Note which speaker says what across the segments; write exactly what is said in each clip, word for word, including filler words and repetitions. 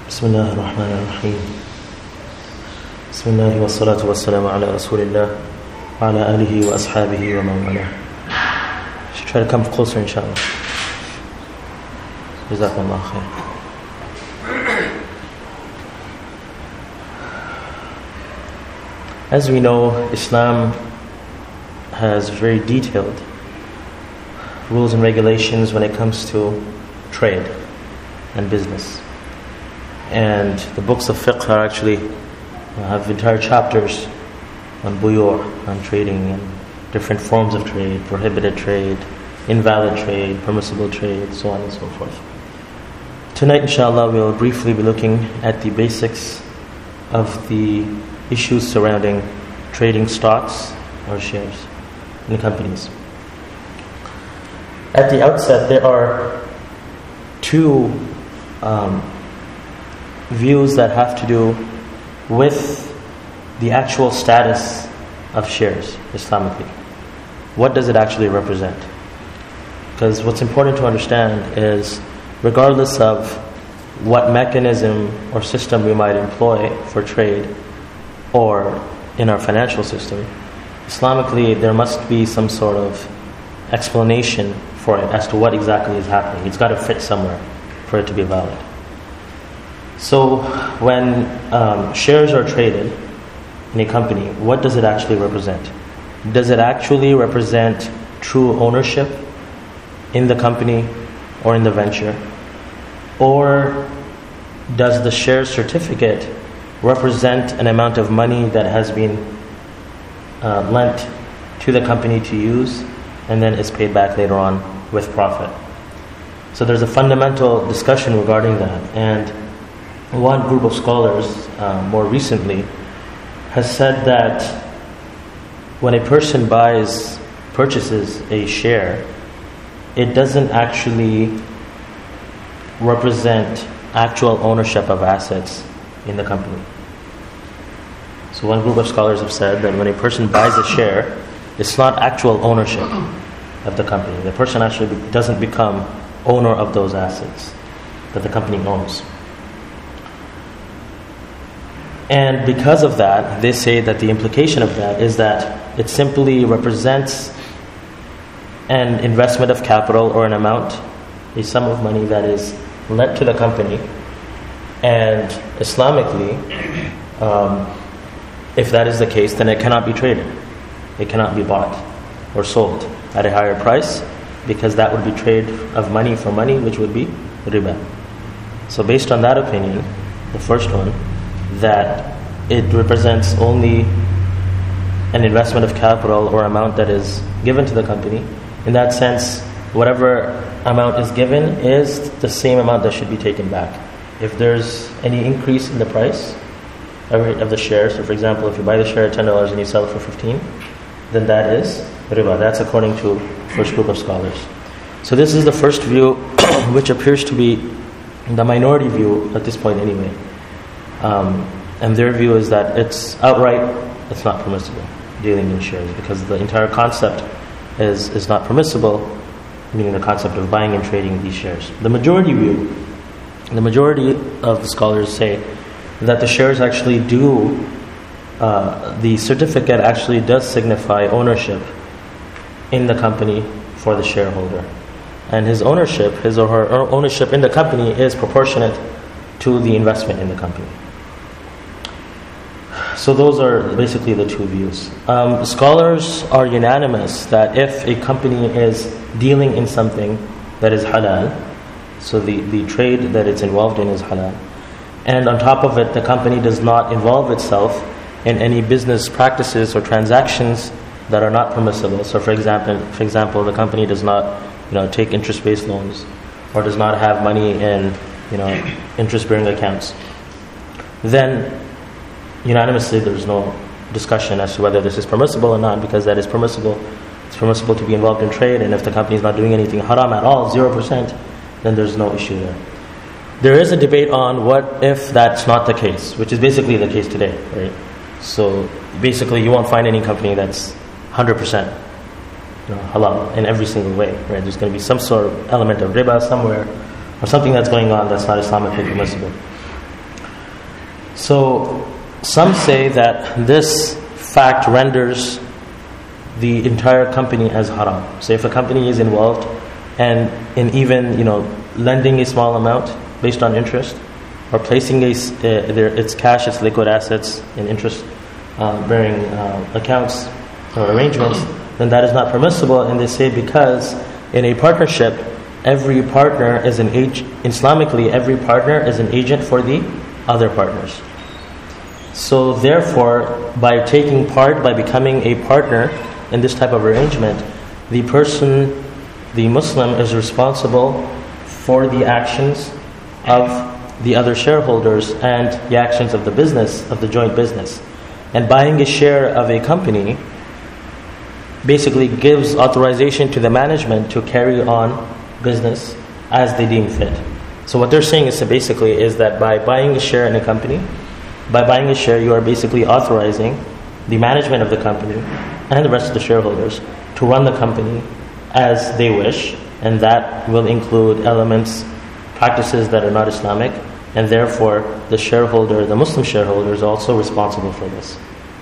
Speaker 1: بسم الله الرحمن الرحيم بسم الله والصلاة والسلام على رسول الله وعلى آله وأصحابه ومن والاه. Try to come closer inshallah. Jazakallah khair. As we know, Islam has very detailed rules and regulations when it comes to trade and business. And the books of fiqh are actually uh, have entire chapters on buyu', on trading and different forms of trade, prohibited trade, invalid trade, permissible trade, so on and so forth. Tonight, inshallah, we will briefly be looking at the basics of the issues surrounding trading stocks or shares in companies. At the outset, there are two um, views that have to do with the actual status of shares Islamically. What does it actually represent? Because what's important to understand is, regardless of what mechanism or system we might employ for trade or in our financial system, Islamically there must be some sort of explanation for it as to what exactly is happening. It's got to fit somewhere for it to be valid. So when um, shares are traded in a company, what does it actually represent? Does it actually represent true ownership in the company or in the venture? Or does the share certificate represent an amount of money that has been uh, lent to the company to use and then is paid back later on with profit? So there's a fundamental discussion regarding that. And one group of scholars, uh, more recently, has said that when a person buys, purchases a share, it doesn't actually represent actual ownership of assets in the company. So one group of scholars have said that when a person buys a share, it's not actual ownership of the company. The person actually doesn't become owner of those assets that the company owns. And because of that, they say that the implication of that is that it simply represents an investment of capital or an amount, a sum of money that is lent to the company. And Islamically, um, if that is the case, then it cannot be traded. It cannot be bought or sold at a higher price, because that would be trade of money for money, which would be riba. So based on that opinion, the first one, that it represents only an investment of capital or amount that is given to the company. In that sense, whatever amount is given is the same amount that should be taken back. If there's any increase in the price of the share, so for example, if you buy the share at ten dollars and you sell it for fifteen dollars, then that is riba. That's according to the first group of scholars. So this is the first view, which appears to be the minority view at this point anyway. Um, and their view is that it's outright, it's not permissible, dealing in shares, because the entire concept is, is not permissible, meaning the concept of buying and trading these shares. The majority view, the majority of the scholars say that the shares actually do, uh, the certificate actually does signify ownership in the company for the shareholder. And his ownership, his or her ownership in the company is proportionate to the investment in the company. So those are basically the two views. Um, scholars are unanimous that if a company is dealing in something that is halal, so the, the trade that it's involved in is halal, and on top of it, the company does not involve itself in any business practices or transactions that are not permissible. So for example, for example, the company does not, you know, take interest-based loans, or does not have money in, you know, interest-bearing accounts, then unanimously there's no discussion as to whether this is permissible or not, because that is permissible. It's permissible to be involved in trade, and if the company is not doing anything haram at all, zero percent, then there's no issue there. There is a debate on what if that's not the case, which is basically the case today, right? So basically you won't find any company that's one hundred percent you know, halal in every single way, right? There's going to be some sort of element of riba somewhere, or something that's going on that's not Islamically permissible. So some say that this fact renders the entire company as haram. So if a company is involved and in even, you know, lending a small amount based on interest, or placing a, uh, their, its cash, its liquid assets in interest-bearing uh, uh, accounts or arrangements, then that is not permissible. And they say because in a partnership, every partner is an agent. Islamically, every partner is an agent for the other partners. So therefore, by taking part, by becoming a partner in this type of arrangement, the person, the Muslim, is responsible for the actions of the other shareholders and the actions of the business, of the joint business. And buying a share of a company basically gives authorization to the management to carry on business as they deem fit. So what they're saying is, so basically is that by buying a share in a company, by buying a share, you are basically authorizing the management of the company and the rest of the shareholders to run the company as they wish, and that will include elements, practices that are not Islamic, and therefore the shareholder, the Muslim shareholder, is also responsible for this.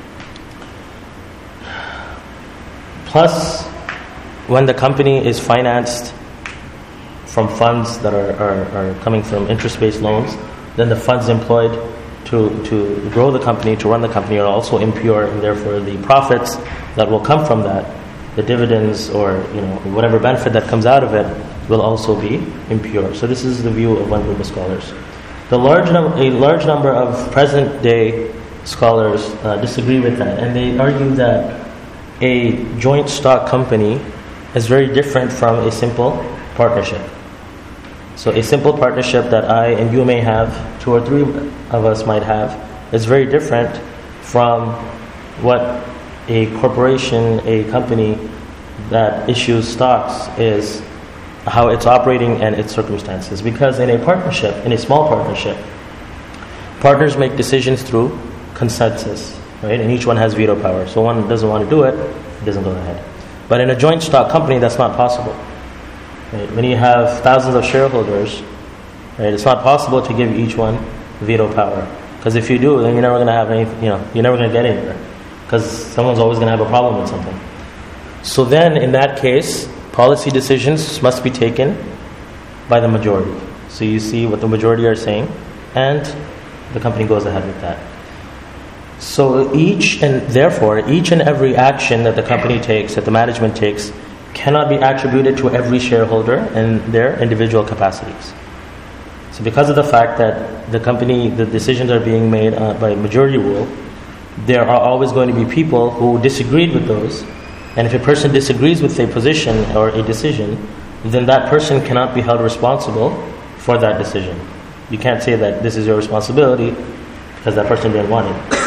Speaker 1: Plus, when the company is financed from funds that are, are, are coming from interest-based loans, then the funds employed to, to grow the company, to run the company, are also impure, and therefore the profits that will come from that, the dividends or, you know, whatever benefit that comes out of it, will also be impure. So this is the view of one group of scholars. The large num- a large number of present-day scholars uh, disagree with that, and they argue that a joint stock company is very different from a simple partnership. So a simple partnership that I and you may have, two or three of us might have, is very different from what a corporation, a company that issues stocks is, how it's operating and its circumstances. Because in a partnership, in a small partnership, partners make decisions through consensus, right? And each one has veto power. So one doesn't want to do it, it doesn't go ahead. But in a joint stock company, that's not possible. Right? When you have thousands of shareholders, right, it's not possible to give each one veto power. Because if you do, then you're never going to have any, you know, you're never going to get anywhere. Because someone's always going to have a problem with something. So then, in that case, policy decisions must be taken by the majority. So you see what the majority are saying, and the company goes ahead with that. So each and therefore each and every action that the company takes, that the management takes, cannot be attributed to every shareholder in their individual capacities. So because of the fact that the company, the decisions are being made uh, by majority rule, there are always going to be people who disagreed with those. And if a person disagrees with a position or a decision, then that person cannot be held responsible for that decision. You can't say that this is your responsibility because that person didn't want it.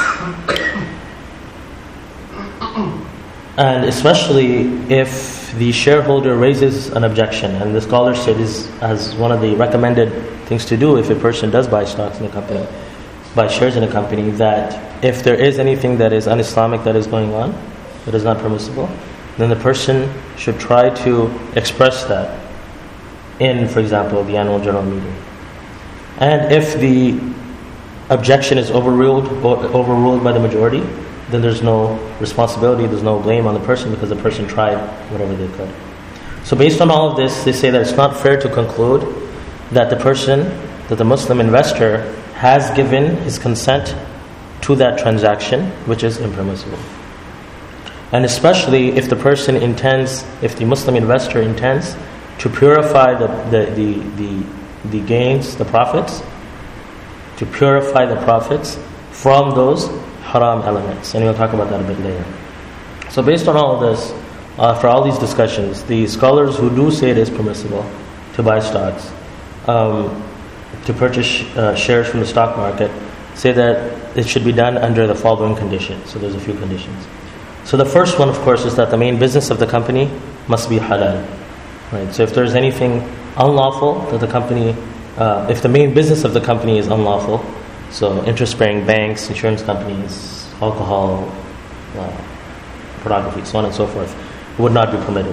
Speaker 1: And especially if the shareholder raises an objection, and the scholar said is as one of the recommended things to do if a person does buy stocks in a company, buy shares in a company, that if there is anything that is un-Islamic that is going on, that is not permissible, then the person should try to express that in, for example, the annual general meeting. And if the objection is overruled overruled by the majority, then there's no responsibility, there's no blame on the person because the person tried whatever they could. So based on all of this, they say that it's not fair to conclude that the person, that the Muslim investor has given his consent to that transaction, which is impermissible. And especially if the person intends, if the Muslim investor intends to purify the, the, the, the, the gains, the profits, to purify the profits from those haram elements. And we'll talk about that a bit later. So based on all of this, uh, for all these discussions, the scholars who do say it is permissible to buy stocks, um, to purchase uh, shares from the stock market, say that it should be done under the following conditions. So there's a few conditions. So the first one, of course, is that the main business of the company must be halal. Right? So if there's anything unlawful that the company, uh, if the main business of the company is unlawful, so interest-bearing banks, insurance companies, alcohol, uh, pornography, so on and so forth, would not be permitted.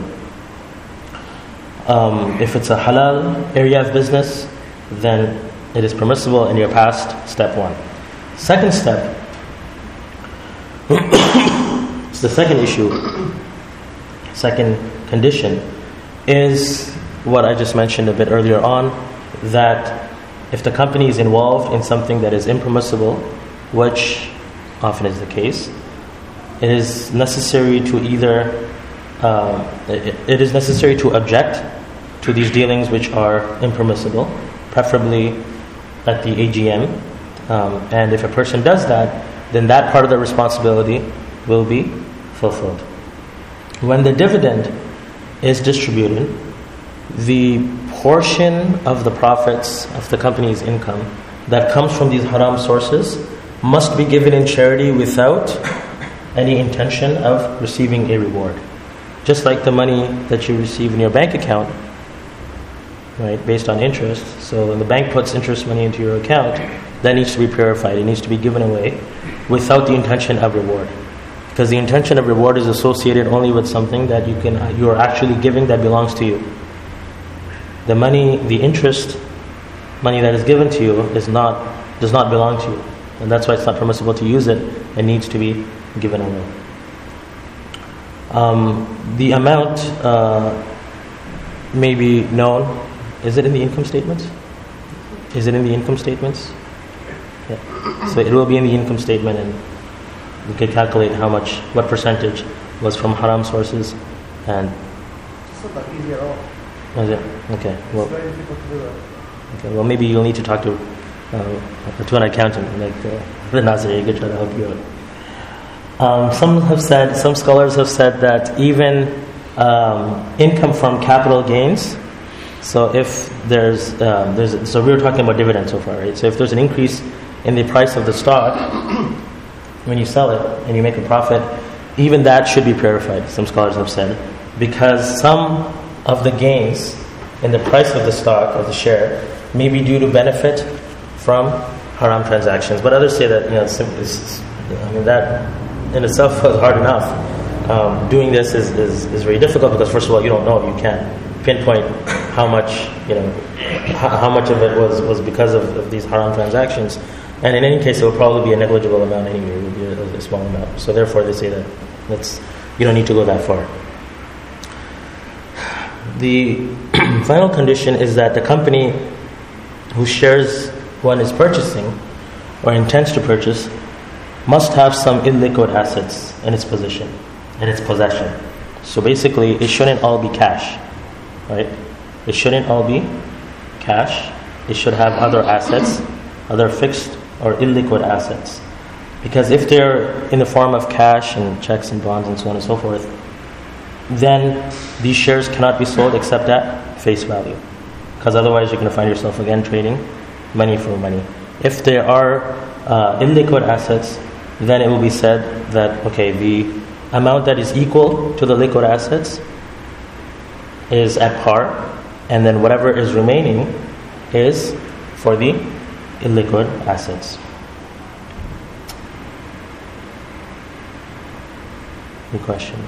Speaker 1: Um, if it's a halal area of business, then it is permissible and you're past step one. Second step, it's the second issue, second condition, is what I just mentioned a bit earlier on, that if the company is involved in something that is impermissible, which often is the case, it is necessary to either, uh, it, it is necessary to object to these dealings which are impermissible, preferably at the A G M. Um, and if a person does that, then that part of the responsibility will be fulfilled. When the dividend is distributed, the portion of the profits of the company's income that comes from these haram sources must be given in charity without any intention of receiving a reward. Just like the money that you receive in your bank account, right, based on interest. So when the bank puts interest money into your account, that needs to be purified. It needs to be given away without the intention of reward. Because the intention of reward is associated only with something that you can you are actually giving that belongs to you. The money, the interest money that is given to you is not does not belong to you. And that's why it's not permissible to use it. It needs to be given away. Um, the amount uh, may be known. Is it in the income statements? Is it in the income statements? Yeah. So it will be in the income statement, and you can calculate how much, what percentage was from haram sources, and.
Speaker 2: It's not that easy at all.
Speaker 1: Is it? Okay. Well.
Speaker 2: It's very difficult to do that.
Speaker 1: Okay. Well, maybe you'll need to talk to uh, to an accountant, like uh, the Nazir. He could try to help you out. Um, some have said, some scholars have said that even um, income from capital gains. So if there's, um, there's, so we were talking about dividends so far, right? So if there's an increase in the price of the stock, when you sell it and you make a profit, even that should be purified, some scholars have said, because some of the gains in the price of the stock, of the share, may be due to benefit from haram transactions. But others say that, you know, it's, it's, I mean, that in itself was hard enough. Um, doing this is, is, is very difficult because, first of all, you don't know, you can't pinpoint how much, you know, how, how much of it was, was because of, of these haram transactions. And in any case, it will probably be a negligible amount anyway. It would be a, a small amount. So therefore, they say that that's, you don't need to go that far. The final condition is that the company whose shares one is purchasing or intends to purchase must have some illiquid assets in its position, in its possession. So basically, it shouldn't all be cash, right? It shouldn't all be cash. It should have other assets, other fixed or illiquid assets. Because if they're in the form of cash and checks and bonds and so on and so forth, then these shares cannot be sold except at face value. Because otherwise you're going to find yourself again trading money for money. If there are uh, illiquid assets, then it will be said that, okay, the amount that is equal to the liquid assets is at par, and then whatever is remaining is for the illiquid assets. Any questions?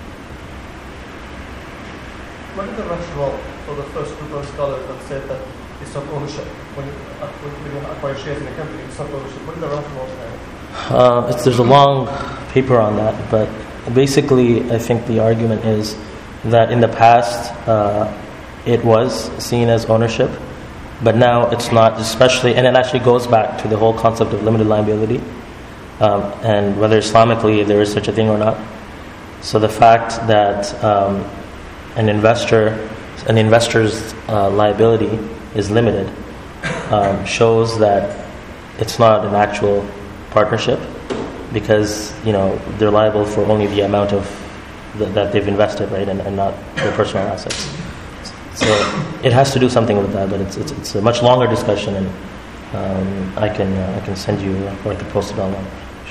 Speaker 2: What is the rationale for the first group of scholars that said that it's not ownership? When you, when you acquire shares in a company, it's not ownership. What is the rationale for that?
Speaker 1: Uh, it's, there's a long paper on that, but basically I think the argument is that in the past uh, it was seen as ownership, but now it's not, especially, and it actually goes back to the whole concept of limited liability, um, and whether Islamically there is such a thing or not. So the fact that um, an investor, an investor's uh, liability is limited um, shows that it's not an actual partnership, because, you know, they're liable for only the amount of the, that they've invested, right, and, and not their personal assets. So it has to do something with that, but it's it's, it's a much longer discussion, and um, I can uh, I can send you or I can post it online.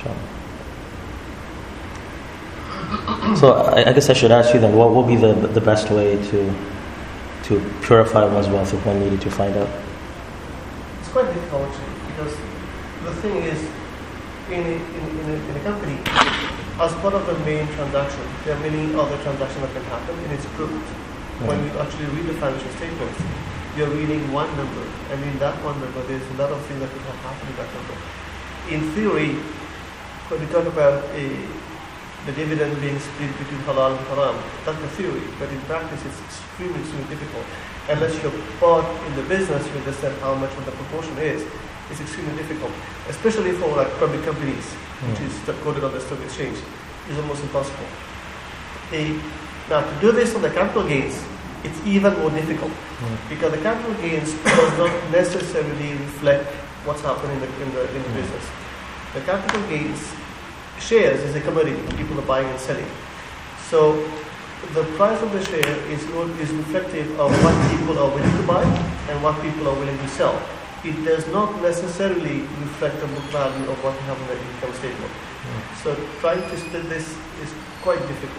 Speaker 1: Sure. So I, I guess I should ask you then, what will be the the best way to to purify one's wealth if one needed to find out?
Speaker 2: It's quite difficult actually, because the thing is, in a, in, in, a, in a company, as part of the main transaction, there are many other transactions that can happen, and it's grouped. Mm-hmm. When you actually read the financial statements, you're reading one number, and in that one number, there's a lot of things that could have happened in that number. in theory, when we talk about a, the dividend being split between halal and haram, that's the theory, but in practice it's extremely, extremely difficult. Unless you're part in the business, you understand how much what the proportion is. It's extremely difficult, especially for like public companies, mm. which is quoted on the stock exchange. It's almost impossible. A, now, to do this on the capital gains, it's even more difficult mm. because the capital gains does not necessarily reflect what's happening in the in the, in the mm. business. The capital gains shares is a commodity people are buying and selling. So the price of the share is is reflective of what people are willing to buy and what people are willing to sell. It does not necessarily reflect the book value of what you have in the income statement. Mm. So trying to split this is quite difficult.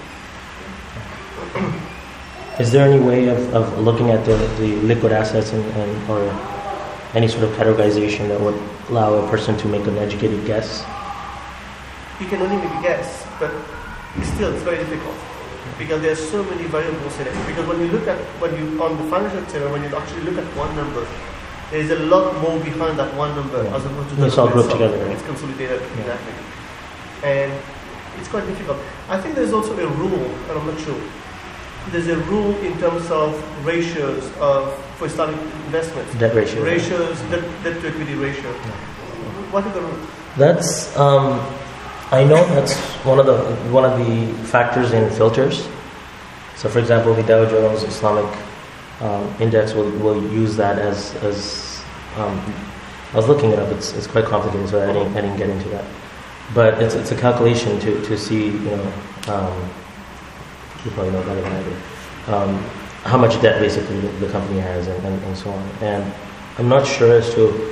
Speaker 1: Is there any way of, of looking at the, the liquid assets and, and or any sort of categorization that would allow a person to make an educated guess?
Speaker 2: You can only make a guess, but still it's very difficult because there are so many variables in it. Because when you look at when you on the financial statement, when you actually look at one number, there is a lot more behind that one number yeah. as opposed to the
Speaker 1: it's all grouped together. Right?
Speaker 2: It's consolidated yeah. exactly, and it's quite difficult. I think there's also a rule, and I'm not sure. There's a rule in terms of ratios of for Islamic investments.
Speaker 1: Debt ratio.
Speaker 2: Ratios, debt, debt to equity ratio. Yeah. What is the rule?
Speaker 1: That's. Um, I know that's one of the one of the factors in filters. So, for example, the Dow Jones Islamic um, Index will, will use that as as. Um, I was looking it up. It's it's quite complicated, so I didn't I didn't get into that. But it's it's a calculation to, to see you know um, you probably know better than I do um, how much debt basically the, the company has and, and, and so on. And I'm not sure as to.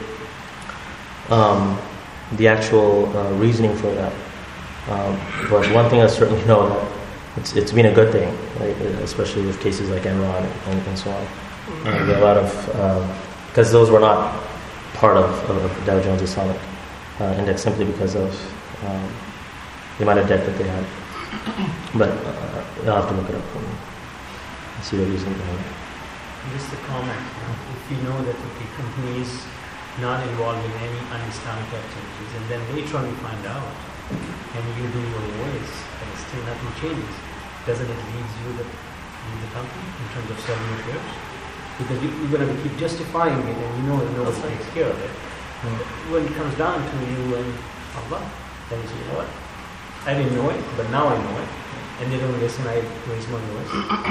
Speaker 1: Um, the actual uh, reasoning for that. Um, but one thing I certainly know that it's it's been a good thing, right? Especially with cases like Enron and, and so on. And there are a lot of, because um, those were not part of, of Dow Jones Islamic uh, Index simply because of um, the amount of debt that they had. But uh, I'll have to look it up and see the reason behind it.
Speaker 3: Just a comment. If you know that the company is not involved in any un-Islamic activities, and then later on you find out, and you do your ways, and still nothing changes, doesn't it leave you the, leave the company in terms of selling your shares? Because you, you're going to keep justifying it, and you know that nobody takes care of it. Mm-hmm. When it comes down to you and Allah, then you say, you know what? I didn't know it, but now I know it, and they don't listen. I raise my voice.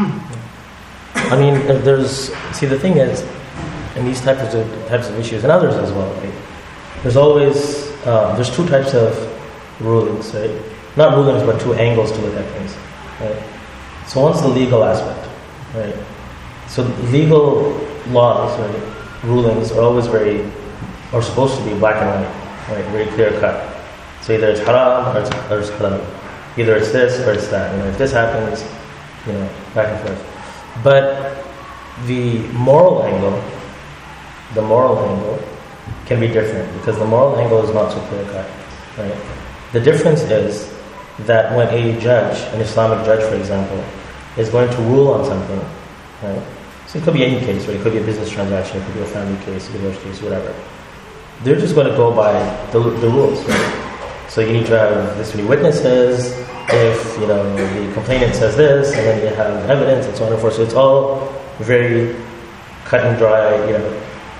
Speaker 1: I mean, there's see the thing is. And these types of types of issues, and others as well, right? There's always uh, there's two types of rulings, right? Not rulings, but two angles to look at things, right? So one's the legal aspect, right? So legal laws, right? Rulings are always very, are supposed to be black and white, right? Very clear cut. So either it's haram or it's, or it's halal. Either it's this or it's that. You know, if this happens, you know, back and forth. But the moral angle. The moral angle can be different because the moral angle is not so clear cut. Right? The difference is that when a judge, an Islamic judge, for example, is going to rule on something, right? So it could be any case, right? It could be a business transaction, it could be a family case, a divorce case, whatever. They're just going to go by the, the rules. Right? So you need to have this many witnesses. If you know the complainant says this, and then you have evidence, and so on and so forth. So it's all very cut and dry, you know.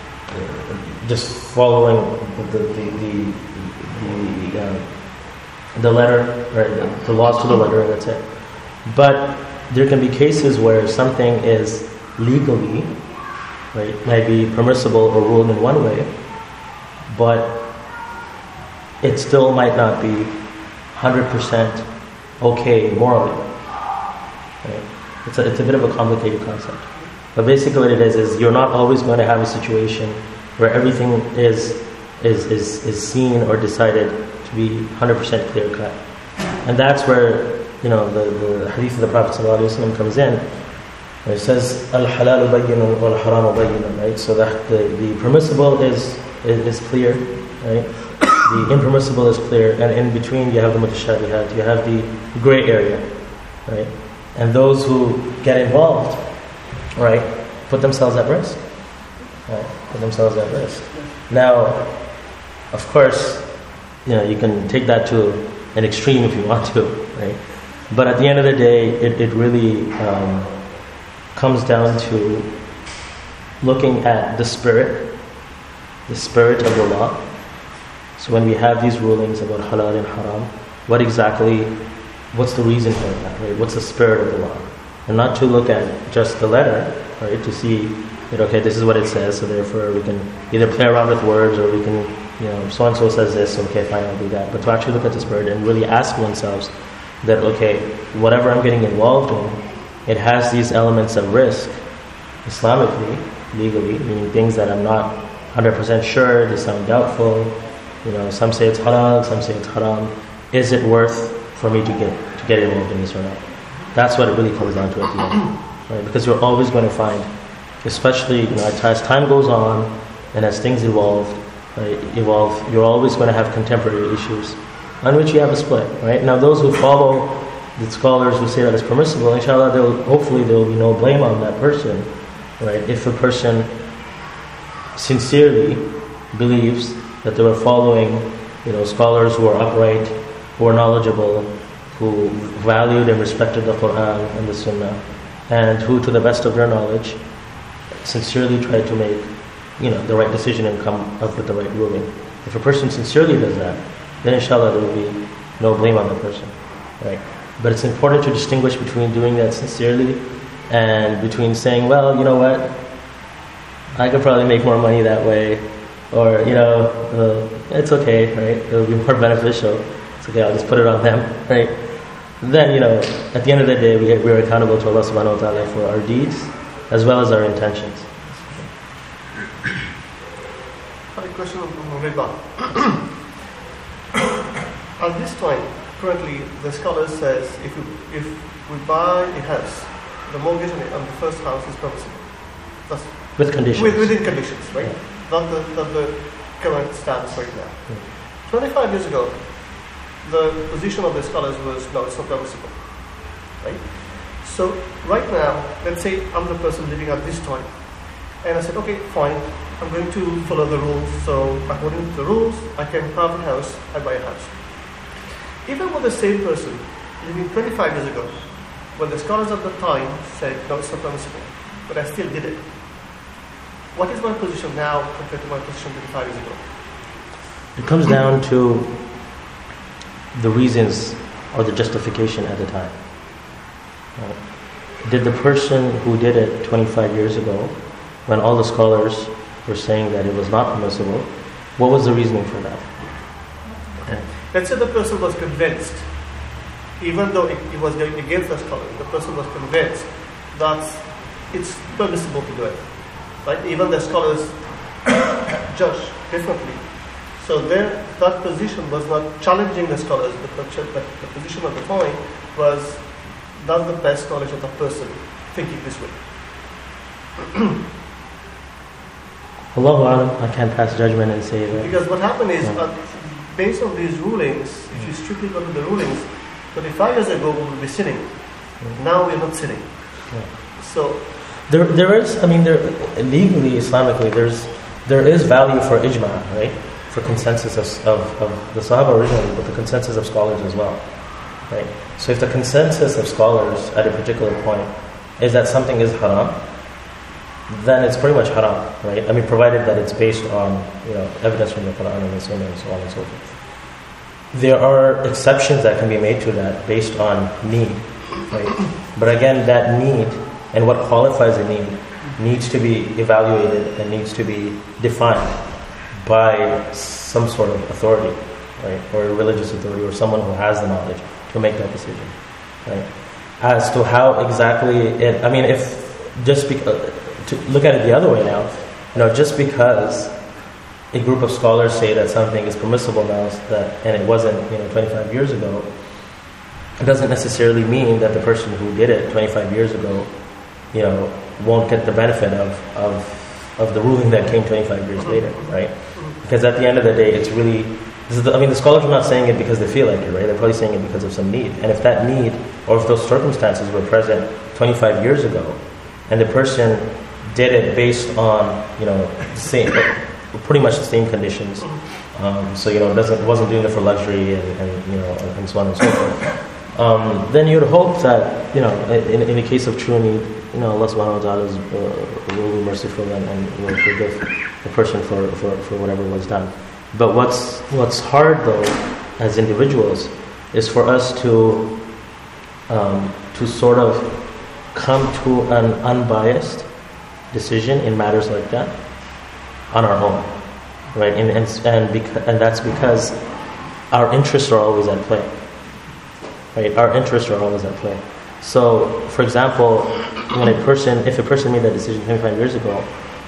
Speaker 1: Just following the the the the, uh, the letter, right? The, the laws to the letter, and that's it. But there can be cases where something is legally, right, might be permissible or ruled in one way, but it still might not be one hundred percent okay morally. Right? It's a it's a bit of a complicated concept. But basically what it is, is you're not always going to have a situation where everything is is is, is seen or decided to be one hundred percent clear cut. And that's where, you know, the, the hadith of the Prophet ﷺ comes in. Where it says, Al-halalu bayyinun wal-haramu bayyinun, right? So that the, the permissible is, is is clear, right? The impermissible is clear, and in between you have the mutashabihat, you have the gray area, right? And those who get involved, right, put themselves at risk. Right, put themselves at risk. Now, of course, you know, you can take that to an extreme if you want to, right? But at the end of the day, it, it really um, comes down to looking at the spirit, the spirit of the law. So when we have these rulings about halal and haram, what exactly, what's the reason for that, right? What's the spirit of the law? And not to look at just the letter, right? To see that, okay, this is what it says, so therefore we can either play around with words or we can, you know, so-and-so says this, okay, fine, I'll do that. But to actually look at the spirit and really ask oneself that, okay, whatever I'm getting involved in, it has these elements of risk, Islamically, legally, meaning things that I'm not one hundred percent sure, they sound doubtful, you know, some say it's halal, some say it's haram. Is it worth for me to get to get involved in this or not? That's what it really comes down to at the end, right? Because you're always going to find, especially, you know, as time goes on and as things evolve, right, evolve, you're always going to have contemporary issues on which you have a split, right? Now, those who follow the scholars who say that it's permissible, inshallah, there will, hopefully there will be no blame on that person, right? If a person sincerely believes that they were following, you know, scholars who are upright, who are knowledgeable, who valued and respected the Quran and the Sunnah, and who, to the best of their knowledge, sincerely tried to make, you know, the right decision and come up with the right ruling. If a person sincerely does that, then inshallah there will be no blame on the person, right? But it's important to distinguish between doing that sincerely and between saying, well, you know what, I could probably make more money that way, or, you know, uh, it's okay, right? It'll be more beneficial. It's okay, I'll just put it on them, right? Then, you know, at the end of the day, we we are accountable to Allah subhanahu wa ta'ala for our deeds as well as our intentions.
Speaker 2: I have a question on riba. At this time, currently, the scholar says if we, if we buy a house, the mortgage on, it, on the first house is permissible. That's
Speaker 1: with conditions.
Speaker 2: With, within conditions, right?
Speaker 1: Yeah.
Speaker 2: Not the, not the current stance right now.
Speaker 1: Yeah.
Speaker 2: twenty-five years ago, the position of the scholars was, no, it's not permissible. Right? So, right now, let's say I'm the person living at this time, and I said, okay, fine, I'm going to follow the rules, so according to the rules, I can have a house, I buy a house. Even with the same person living twenty-five years ago, when the scholars at the time said, no, it's not permissible, but I still did it. What is my position now compared to my position twenty-five years ago?
Speaker 1: It comes down to the reasons or the justification at the time. Right? Did the person who did it twenty-five years ago, when all the scholars were saying that it was not permissible, what was the reasoning for that? Okay.
Speaker 2: Let's say the person was convinced, even though it, it was going against the scholar, the person was convinced that it's permissible to do it. Right? Even the scholars judge differently. So their, that position was not challenging the scholars, but the, the, the position of the time was, that's the best knowledge of the person thinking this way.
Speaker 1: Allahu Alam, I can't pass judgment and say that.
Speaker 2: Because what happened is,
Speaker 1: Yeah.
Speaker 2: uh, based on these rulings, if you strictly go to the rulings, twenty-five years ago we would be sitting. Now we are not sitting.
Speaker 1: Yeah.
Speaker 2: So
Speaker 1: There, there is, I mean, there, legally, Islamically, there's, there is value for ijma, right? For consensus of, of, of the Sahaba originally, but the consensus of scholars as well, right? So if the consensus of scholars at a particular point is that something is haram, then it's pretty much haram, right? I mean, provided that it's based on, you know, evidence from the Quran and the Sunnah and so on and so forth. There are exceptions that can be made to that based on need, right? But again, that need and what qualifies a need needs to be evaluated and needs to be defined by some sort of authority, right? Or a religious authority or someone who has the knowledge to make that decision, right? As to how exactly it, I mean, if just because, to look at it the other way now, you know, just because a group of scholars say that something is permissible now, that and it wasn't, you know, twenty-five years ago, it doesn't necessarily mean that the person who did it twenty-five years ago, you know, won't get the benefit of of, of the ruling that came twenty-five years later, right? Because at the end of the day, it's really, this is the, I mean, the scholars are not saying it because they feel like it, right? They're probably saying it because of some need. And if that need, or if those circumstances were present twenty-five years ago, and the person did it based on, you know, saying, pretty much the same conditions. Um, so you know, it doesn't wasn't doing it for luxury and, and you know, and so on and so forth. Um, then you'd hope that you know, in, in the case of true need, you know, Allah Subhanahu wa Taala is, uh, will be merciful and, and will forgive the person for, for, for whatever was done. But what's what's hard though, as individuals, is for us to um, to sort of come to an unbiased decision in matters like that on our own, right? And and and, beca- and that's because our interests are always at play, right? Our interests are always at play. So, for example, when a person, if a person made that decision twenty-five years ago,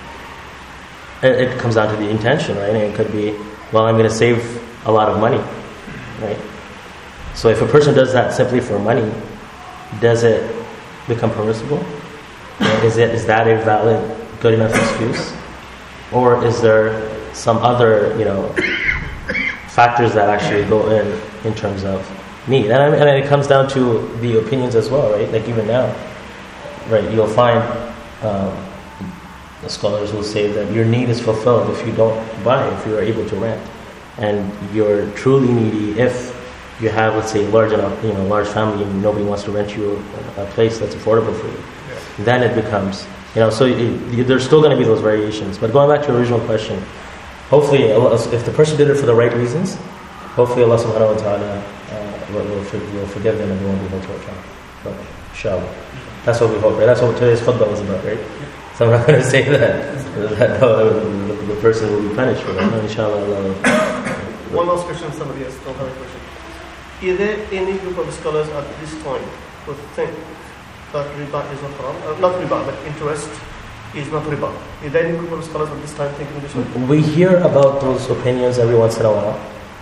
Speaker 1: it, it comes down to the intention, right? And it could be, well, I'm going to save a lot of money, right? So, if a person does that simply for money, does it become permissible? Is it is that a valid, good enough excuse, or is there some other, you know, factors that actually go in in terms of need? And, I mean, and it comes down to the opinions as well, right? Like even now, right? You'll find um, the scholars will say that your need is fulfilled if you don't buy, if you are able to rent, and you're truly needy if you have, let's say, large enough, you know, large family, and nobody wants to rent you a place that's affordable for you. Yeah. Then it becomes, you know, so it, there's still going to be those variations. But going back to your original question, hopefully, if the person did it for the right reasons, hopefully Allah Subhanahu wa Taala uh, will, will, will forgive them and they won't be held to account. But inshallah, that's what we hope. Right? That's what today's khutbah was about, right? So I'm not going to say that, that no, the, the person will be punished for that. No, inshallah, Allah will.
Speaker 2: One last question. Somebody else don't have a question. Is there any group of scholars at this time who think that riba is not haram? Uh, not riba, but interest is not riba. Is there any group of scholars at this time thinking this way?
Speaker 1: We hear about those opinions every once in a while.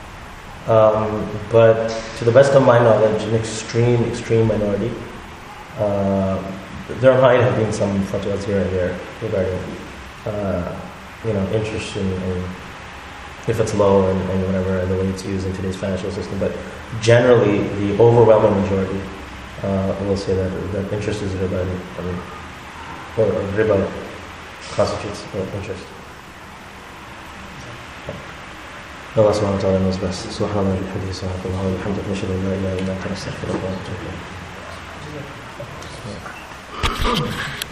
Speaker 1: Um, but to the best of my knowledge, an extreme, extreme minority. Uh, there might have been some fatwas here and there regarding, uh, you know, interest in, in if it's low and, and whatever, and the way it's used in today's financial system. But generally, the overwhelming majority uh, will say that, that interest is riba, I mean, or, or riba constitutes uh, interest. Allah subhanahu wa ta'ala knows best. Subhanallah, alhamdulillah, subhanallah, alhamdulillah, nashhadu an la ilaha illa anta, nastaghfiruka wa natubu ilayk.